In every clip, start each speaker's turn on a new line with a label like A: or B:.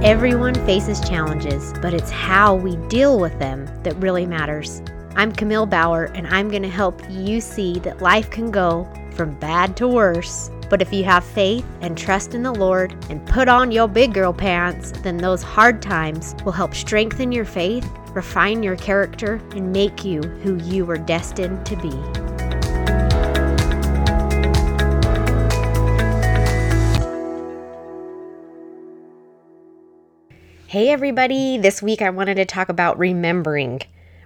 A: Everyone faces challenges, but it's how we deal with them that really matters. I'm Camille Bauer, and I'm going to help you see that life can go from bad to worse. But if you have faith and trust in the Lord and put on your big girl pants, then those hard times will help strengthen your faith, refine your character, and make you who you were destined to be. Hey everybody, this week I wanted to talk about remembering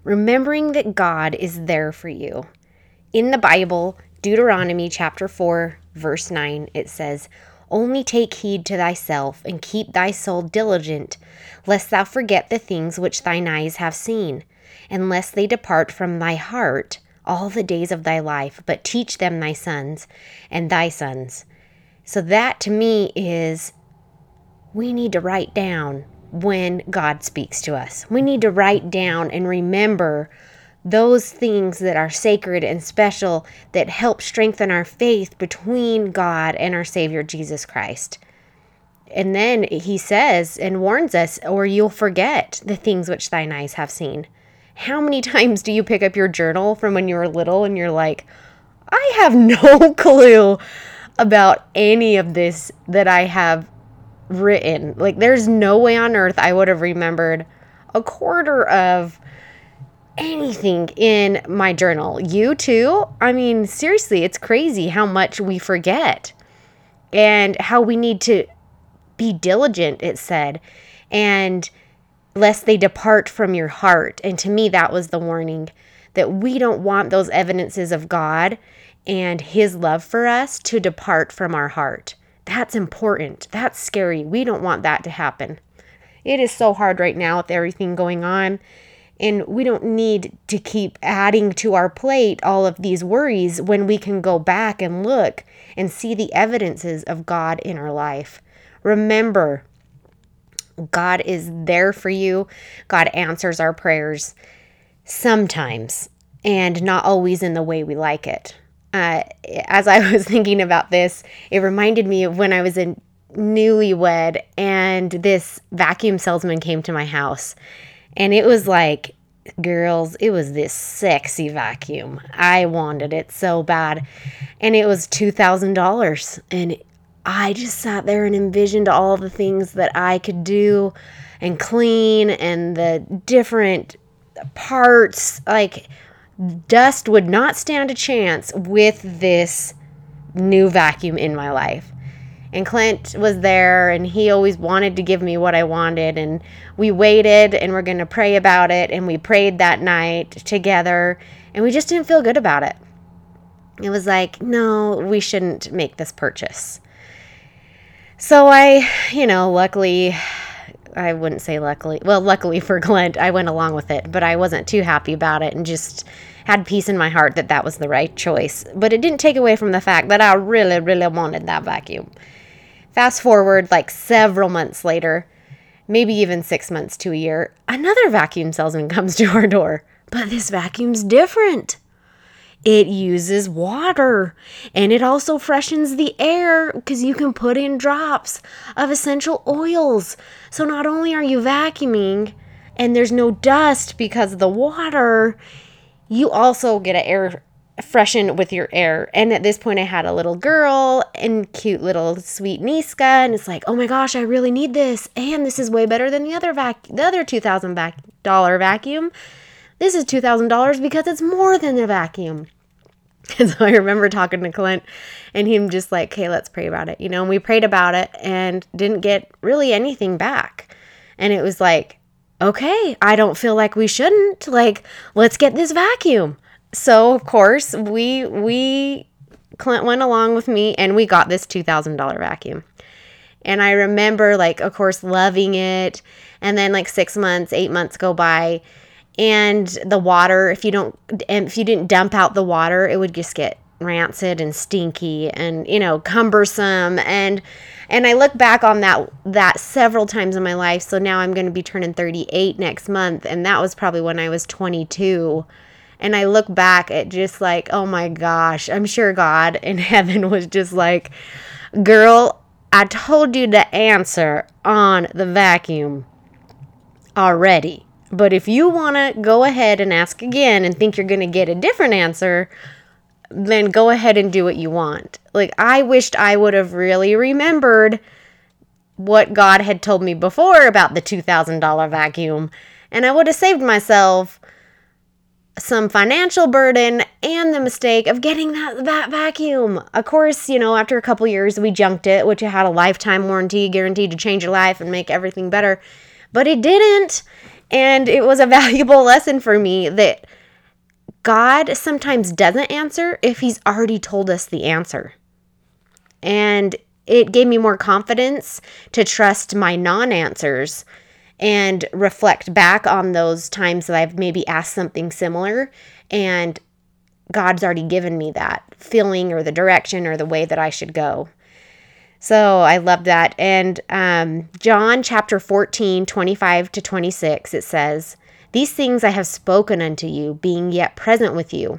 A: that God is there for you. In the Bible, Deuteronomy chapter 4, verse 9, it says, "Only take heed to thyself, and keep thy soul diligent, lest thou forget the things which thine eyes have seen, and lest they depart from thy heart all the days of thy life, but teach them thy sons and thy sons." So that to me is, we need to write down when God speaks to us. We need to write down and remember those things that are sacred and special that help strengthen our faith between God and our Savior Jesus Christ. And then he says and warns us, or you'll forget the things which thine eyes have seen. How many times do you pick up your journal from when you were little and you're like, I have no clue about any of this that I have written. Like, there's no way on earth I would have remembered a quarter of anything in my journal. You too? I mean, seriously, it's crazy how much we forget and how we need to be diligent, it said, and lest they depart from your heart. And to me, that was the warning, that we don't want those evidences of God and his love for us to depart from our heart. That's important. That's scary. We don't want that to happen. It is so hard right now with everything going on, and we don't need to keep adding to our plate all of these worries when we can go back and look and see the evidences of God in our life. Remember, God is there for you. God answers our prayers sometimes, and not always in the way we like it. As I was thinking about this, it reminded me of when I was a newlywed and this vacuum salesman came to my house. And it was like, girls, it was this sexy vacuum. I wanted it so bad. And it was $2,000. And I just sat there and envisioned all the things that I could do and clean and the different parts. Like, dust would not stand a chance with this new vacuum in my life. And Clint was there, and he always wanted to give me what I wanted. And we waited, and we're going to pray about it. And we prayed that night together, and we just didn't feel good about it. It was like, no, we shouldn't make this purchase. So luckily, I wouldn't say luckily. Well, luckily for Clint, I went along with it, but I wasn't too happy about it and just had peace in my heart that that was the right choice. But it didn't take away from the fact that I really, really wanted that vacuum. Fast forward like several months later, maybe even 6 months to a year, another vacuum salesman comes to our door. But this vacuum's different. It uses water, and it also freshens the air because you can put in drops of essential oils. So not only are you vacuuming and there's no dust because of the water, you also get an air freshen with your air. And at this point, I had a little girl and cute little sweet Niska, and it's like, oh my gosh, I really need this. And this is way better than the other $2,000 vacuum. This is $2,000 because it's more than a vacuum. And so I remember talking to Clint and him just like, hey, let's pray about it. And we prayed about it and didn't get really anything back. And it was like, okay, I don't feel like we shouldn't. Like, let's get this vacuum. So of course Clint went along with me and we got this $2,000 vacuum. And I remember of course, loving it. And then 6 months, 8 months go by. And the water, if you didn't dump out the water, it would just get rancid and stinky and, cumbersome. And I look back on that several times in my life. So now I'm going to be turning 38 next month. And that was probably when I was 22. And I look back at just oh my gosh, I'm sure God in heaven was just like, girl, I told you the answer on the vacuum already. But if you want to go ahead and ask again and think you're going to get a different answer, then go ahead and do what you want. Like, I wished I would have really remembered what God had told me before about the $2,000 vacuum, and I would have saved myself some financial burden and the mistake of getting that vacuum. Of course, after a couple years, we junked it, which had a lifetime warranty guaranteed to change your life and make everything better, but it didn't. And it was a valuable lesson for me that God sometimes doesn't answer if he's already told us the answer. And it gave me more confidence to trust my non-answers and reflect back on those times that I've maybe asked something similar and God's already given me that feeling or the direction or the way that I should go. So I love that. And John chapter 14, 25 to 26, it says, "These things I have spoken unto you, being yet present with you.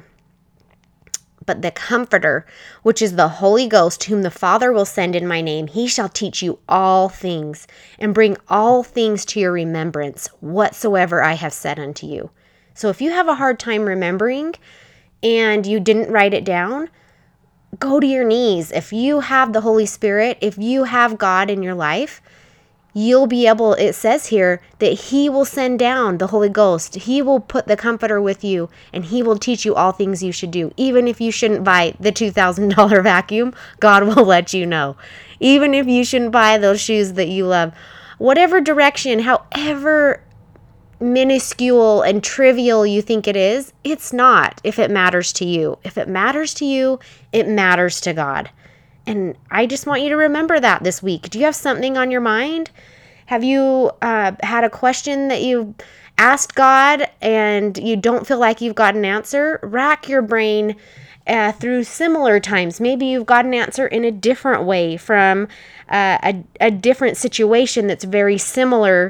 A: But the Comforter, which is the Holy Ghost, whom the Father will send in my name, he shall teach you all things, and bring all things to your remembrance, whatsoever I have said unto you." So if you have a hard time remembering and you didn't write it down, go to your knees. If you have the Holy Spirit, if you have God in your life, you'll be able, it says here, that he will send down the Holy Ghost. He will put the Comforter with you, and he will teach you all things you should do. Even if you shouldn't buy the $2,000 vacuum, God will let you know. Even if you shouldn't buy those shoes that you love. Whatever direction, however minuscule and trivial you think it is, it's not if it matters to you. If it matters to you, it matters to God. And I just want you to remember that this week. Do you have something on your mind? Have you had a question that you've asked God and you don't feel like you've got an answer? Rack your brain through similar times. Maybe you've got an answer in a different way from a different situation that's very similar,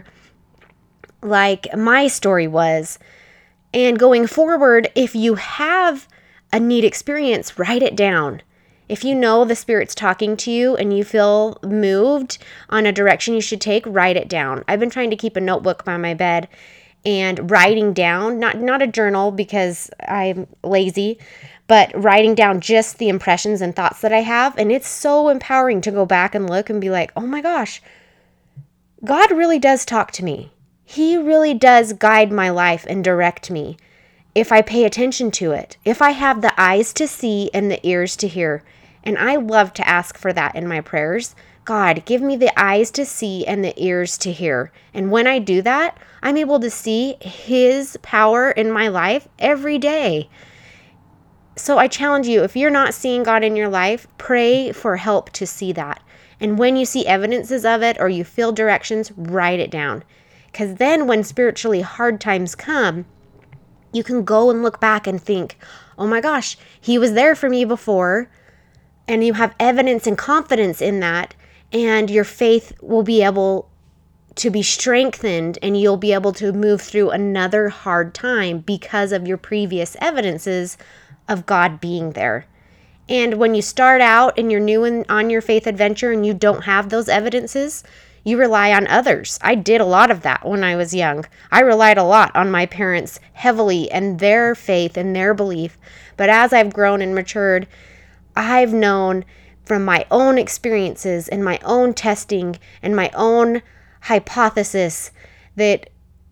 A: like my story was. And going forward, if you have a neat experience, write it down. If you know the Spirit's talking to you and you feel moved on a direction you should take, write it down. I've been trying to keep a notebook by my bed and writing down, not a journal because I'm lazy, but writing down just the impressions and thoughts that I have. And it's so empowering to go back and look and be like, oh my gosh, God really does talk to me. He really does guide my life and direct me if I pay attention to it, if I have the eyes to see and the ears to hear. And I love to ask for that in my prayers. God, give me the eyes to see and the ears to hear. And when I do that, I'm able to see his power in my life every day. So I challenge you, if you're not seeing God in your life, pray for help to see that. And when you see evidences of it or you feel directions, write it down. Because then when spiritually hard times come, you can go and look back and think, oh my gosh, he was there for me before. And you have evidence and confidence in that. And your faith will be able to be strengthened and you'll be able to move through another hard time because of your previous evidences of God being there. And when you start out and you're new on your faith adventure and you don't have those evidences, you rely on others. I did a lot of that when I was young. I relied a lot on my parents heavily and their faith and their belief. But as I've grown and matured, I've known from my own experiences and my own testing and my own hypothesis that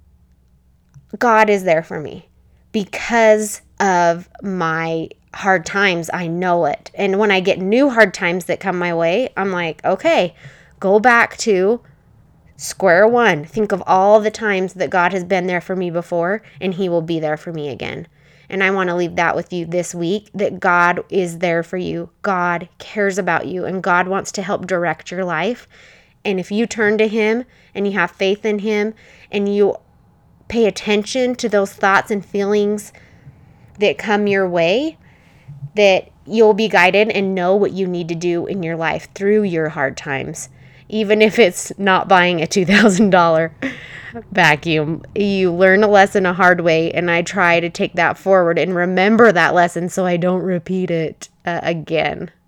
A: God is there for me because of my hard times. I know it. And when I get new hard times that come my way, I'm like, okay, go back to square one. Think of all the times that God has been there for me before, and he will be there for me again. And I want to leave that with you this week, that God is there for you. God cares about you, and God wants to help direct your life. And if you turn to him and you have faith in him and you pay attention to those thoughts and feelings that come your way, that you'll be guided and know what you need to do in your life through your hard times. Even if it's not buying a $2,000 vacuum, you learn a lesson a hard way, and I try to take that forward and remember that lesson so I don't repeat it again.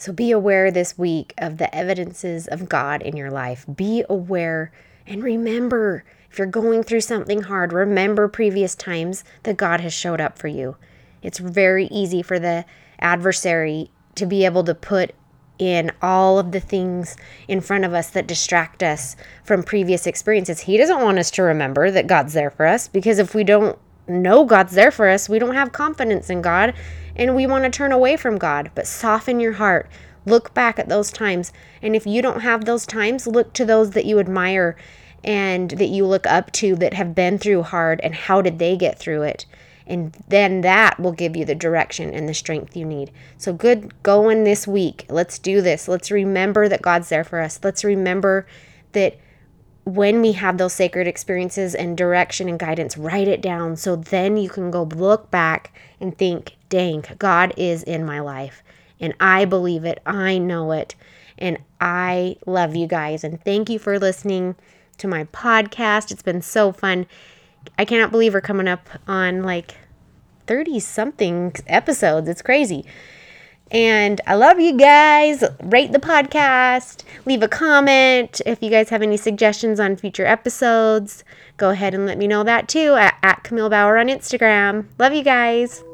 A: So be aware this week of the evidences of God in your life. Be aware and remember, if you're going through something hard, remember previous times that God has showed up for you. It's very easy for the adversary to be able to put in all of the things in front of us that distract us from previous experiences. He doesn't want us to remember that God's there for us, because if we don't know God's there for us, we don't have confidence in God, and we want to turn away from God. But soften your heart. Look back at those times. And if you don't have those times, look to those that you admire and that you look up to that have been through hard, and how did they get through it? And then that will give you the direction and the strength you need. So good going this week. Let's do this. Let's remember that God's there for us. Let's remember that when we have those sacred experiences and direction and guidance, write it down, so then you can go look back and think, dang, God is in my life. And I believe it. I know it. And I love you guys. And thank you for listening to my podcast. It's been so fun. I cannot believe we're coming up on like 30 something episodes. It's crazy. And I love you guys. Rate the podcast. Leave a comment. If you guys have any suggestions on future episodes, go ahead and let me know that too at Camille Bauer on Instagram. Love you guys.